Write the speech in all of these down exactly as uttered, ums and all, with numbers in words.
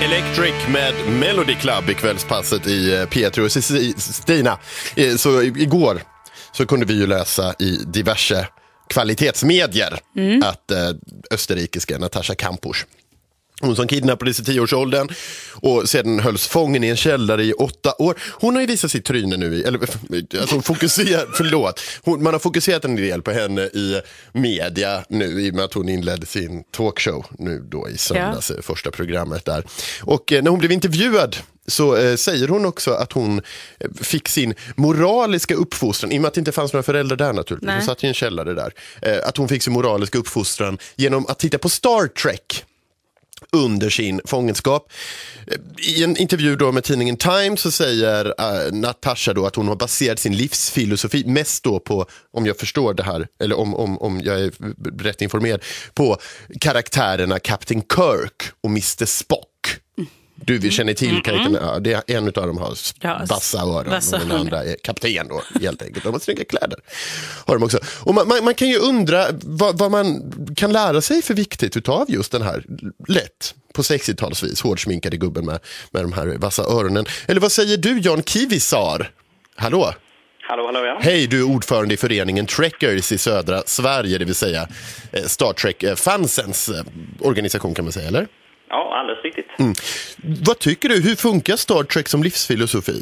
Electric med Melody Club i kvällspasset i P tre. Och Stina, så igår så kunde vi ju läsa i diverse kvalitetsmedier mm. att eh, österrikiska Natascha Kampusch, hon som kidnappades i tioårsåldern och sedan hölls fången i en källare i åtta år. Hon har ju visat sitt tryne nu i, eller alltså fokuserat, förlåt. Hon, man har fokuserat en del på henne i media nu i och med att hon inledde sin talkshow nu då i söndags, ja. första programmet där. Och eh, när hon blev intervjuad så eh, säger hon också att hon eh, fick sin moraliska uppfostran, i och med att det inte fanns några föräldrar där naturligtvis. Nej. Hon satt i en källare där. Eh, att hon fick sin moraliska uppfostran genom att titta på Star Trek under sin fångenskap. I en intervju då med tidningen Times så säger uh, Natascha då att hon har baserat sin livsfilosofi mest då på, om jag förstår det här, eller om, om, om jag är rätt informerad, på karaktärerna Captain Kirk och mister Spock. Du, vi känner till karaktären, ja, det är en av dem har vassa öron och den andra är kapten då, helt enkelt. De har snygga kläder, har de också. Och man, man, man kan ju undra vad, vad man kan lära sig för viktigt utav just den här lätt på sextiotalsvis hårdsminkade gubben med, med de här vassa öronen. Eller vad säger du, Jan Kivisar? Hallå? Hallå, hallå, ja. Hej, du är ordförande i föreningen Trekkers i södra Sverige, det vill säga Star Trek-fansens organisation kan man säga, eller? Ja, alldeles riktigt. Mm. Vad tycker du? Hur funkar Star Trek som livsfilosofi?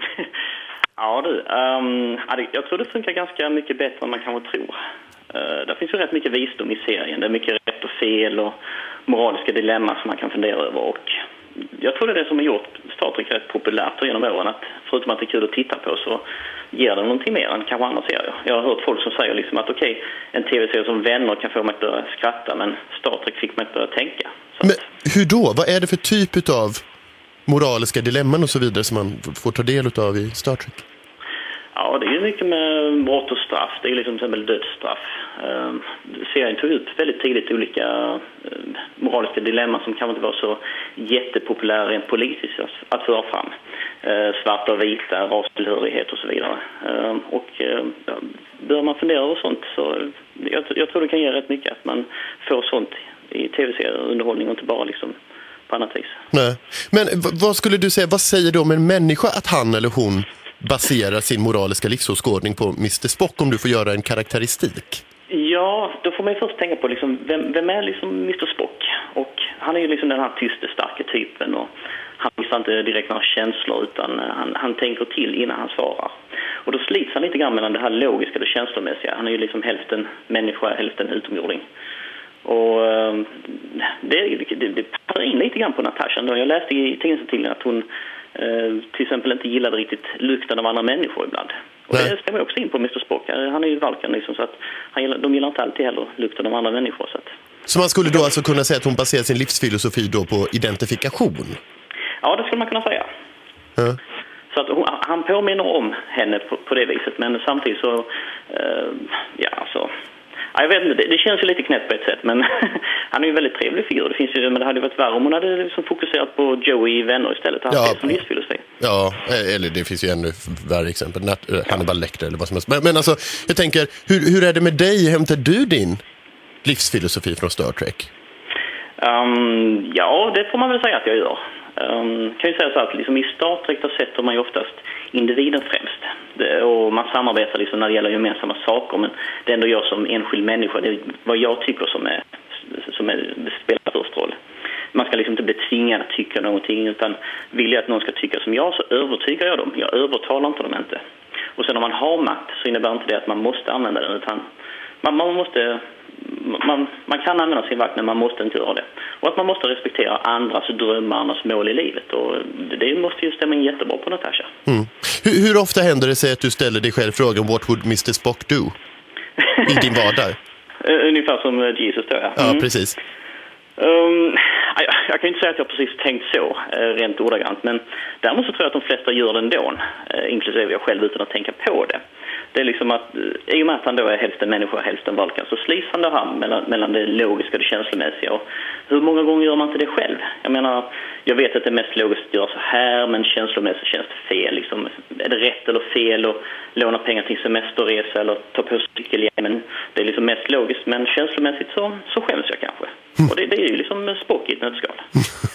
ja, du. Um, jag tror det funkar ganska mycket bättre än man kanske tror. Uh, det finns ju rätt mycket visdom i serien. Det är mycket rätt och fel och moraliska dilemma som man kan fundera över. Och jag tror det är det som har gjort Star Trek rätt populärt genom åren. Att förutom att det är kul att titta på så ger det någonting mer än kanske andra serier. Jag har hört folk som säger liksom att okej, okay, en tv-serie som Vänner kan få mig att börja skratta, men Star Trek fick mig att börja tänka. Så men hur då? Vad är det för typ av moraliska dilemman och så vidare som man får ta del av i Star Trek? Ja, det är ju mycket med brott och straff. Det är ju liksom till exempel dödsstraff. Uh, serien tog ut väldigt tidigt olika uh, moraliska dilemman som kanske inte var så jättepopulära rent politiskt att, att föra fram. Uh, svarta och vita, rastillhörighet och så vidare. Uh, och uh, bör man fundera över sånt så jag, jag tror det kan ge rätt mycket att man får sånt i tv-serier och underhållning och inte bara liksom på annat vis. Nej. Men v- vad skulle du säga, vad säger du om en människa att han eller hon baserar sin moraliska livsåskådning på mister Spock, om du får göra en karaktäristik? Ja, då får man ju först tänka på liksom, vem, vem är liksom mister Spock? Och han är ju liksom den här tyste, starka typen och han visar inte direkt några känslor utan han, han tänker till innan han svarar. Och då slits han lite grann mellan det här logiska och det känslomässiga. Han är ju liksom hälften människa, hälften utomjording. Och det, det, det passar in lite grann på Natascha. Jag läste i tidningsartikeln att hon till exempel inte gillade riktigt lukten av andra människor ibland. Och Nej. Det stämmer också in på mister Spock. Han är ju valkan liksom, så att han gillar, de gillar inte alltid heller lukten av andra människor. Så, att... så man skulle då alltså kunna säga att hon baserar sin livsfilosofi då på identifikation? Ja, det skulle man kunna säga. Ja. Så att hon, han påminner om henne på, på det viset. Men samtidigt så, uh, ja alltså... Ja, jag vet inte, det, det känns ju lite knäppt på ett sätt, men han är ju en väldigt trevlig figur. Det finns ju, men det hade varit värre om hon hade liksom fokuserat på Joey i Vänner istället. Han ja, som livsfilosofi. Ja, eller det finns ju ännu värre exempel. Hannibal Lecter eller vad som helst. Men, men alltså, jag tänker, hur, hur är det med dig? Hämtar du din livsfilosofi från Star Trek? Um, ja, det får man väl säga att jag gör. Um, kan ju säga så att liksom i Star Trek då sätter man ju oftast individen främst. Det, och man samarbetar liksom när det gäller gemensamma saker, men det ändå gör som enskild människa. Det är vad jag tycker som är, som är det spelar störst roll. Man ska liksom inte bli tvingad att tycka någonting, utan vill jag att någon ska tycka som jag så övertygar jag dem. Jag övertalar inte dem inte. Och sen om man har makt så innebär inte det att man måste använda den, utan man, man måste... Man, man kan använda sin makt, men man måste inte göra det. Och att man måste respektera andras drömmar, andras mål i livet. Och det måste ju stämma in jättebra på Natascha. Mm. Hur, hur ofta händer det sig att du ställer dig själv frågan What would mister Spock do? I din vardag? Ungefär som Jesus då, ja. Mm. Ja, precis. Um, jag, jag kan inte säga att jag precis tänkt så, rent ordagrant. Men däremot så tror jag att de flesta gör det ändå, inklusive jag själv utan att tänka på det. Det är liksom att, i och med att han då är hälften människa, hälften valkan, så slits han det här mellan, mellan det logiska och det känslomässiga. Och hur många gånger gör man inte det själv? Jag menar, jag vet att det är mest logiskt att göra så här, men känslomässigt känns det fel. Liksom, är det rätt eller fel att låna pengar till semesterresa eller ta på cykelhjälmen? Det är liksom mest logiskt, men känslomässigt så, så skäms jag kanske. Och det, det är ju liksom Spock i ett nötskal.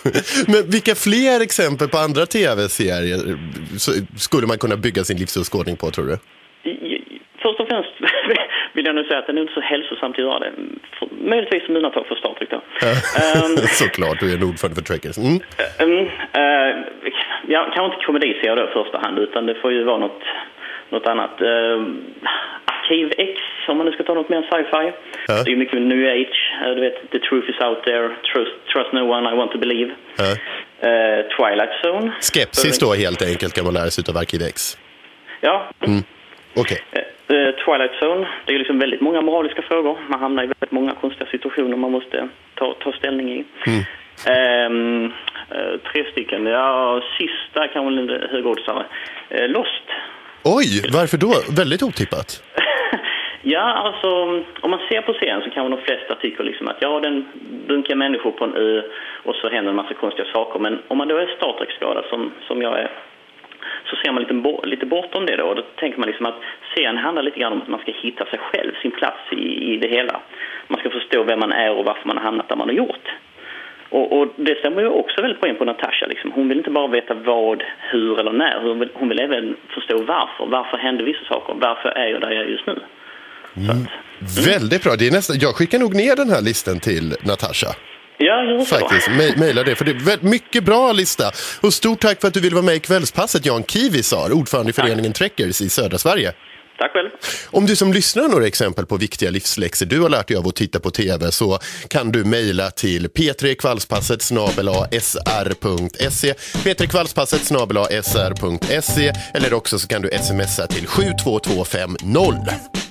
Men vilka fler exempel på andra tv-serier skulle man kunna bygga sin livsåskådning på, tror du? Först och främst vill jag nu säga att den är inte så hälsosamt att göra det. Möjligtvis som undantag för Star Trek då. um, Såklart, du är en ordförande för Trekkers. Mm. Um, uh, jag kan inte komedisera då i första hand, utan det får ju vara något, något annat. Uh, Arkiv X, om man nu ska ta något mer sci-fi. Ja. Det är mycket New Age. Uh, du vet, The Truth is out there. Trust, trust no one, I want to believe. Ja. Uh, Twilight Zone. Skepsis då helt enkelt kan man lära sig av Arkiv X. Ja. Mm. Okej. Okay. Uh, Twilight Zone, det är liksom väldigt många moraliska frågor. Man hamnar i väldigt många konstiga situationer man måste ta, ta ställning i. Mm. Um, uh, tre stycken. Ja, sista kan väl en högoddsare. Uh, Lost. Oj, varför då? Väldigt otippat. Ja, alltså om man ser på serien så kan de flesta tycka liksom att ja, den dunkar människor på en ö och så händer en massa konstiga saker. Men om man då är Star Trek-skadad som, som jag är, så ser man lite, lite bortom det då. Och då tänker man liksom att serien handlar lite grann om att man ska hitta sig själv, sin plats i, i det hela. Man ska förstå vem man är och varför man har hamnat där man har gjort. Och, och det stämmer ju också väldigt poäng på Natasha. Liksom. Hon vill inte bara veta vad, hur eller när. Hon vill, hon vill även förstå varför. Varför händer vissa saker? Varför är jag där jag är just nu? Mm. Mm. Väldigt bra. Det är nästan, jag skickar nog ner den här listan till Natasha. Ja, jag faktiskt. Ma- maila det, för det är väldigt mycket bra lista. Och stort tack för att du ville vara med i Kvällspasset, Jan Kivisar, ordförande i föreningen Trekkers i södra Sverige. Tack själv. Om du som lyssnar har några exempel på viktiga livsläxor du har lärt dig av att titta på tv, så kan du mejla till p tre kvällspasset snabel-a s r punkt se, p tre kvällspasset snabel-a s r punkt se, eller också så kan du smsa till sju två två fem noll.